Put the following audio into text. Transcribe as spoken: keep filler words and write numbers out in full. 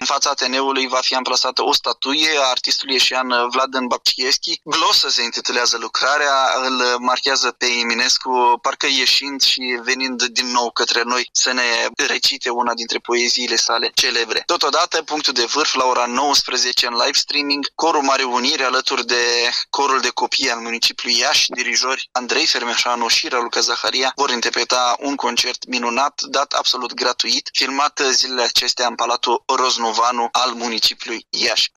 fața Ateneului va fi amplasată o statuie a artistului ieșean Vladan Baptieschi. Glosă se intitulează lucrarea, îl marchează pe Eminescu, parcă ieșind și venind din nou către noi să ne recite una dintre poeziile sale celebre. Totodată, punctul de vârf, la ora nouăsprezece în live streaming, Corul Mare Unire alături de corul de copii al municipiului Iași, dirijori Andrei Fermeșanu și Raluca Zaharia vor interpreta un concert minunat, dat absolut gratuit, filmat zilele acestea în Palatul Roznovanu al municipiului Iași.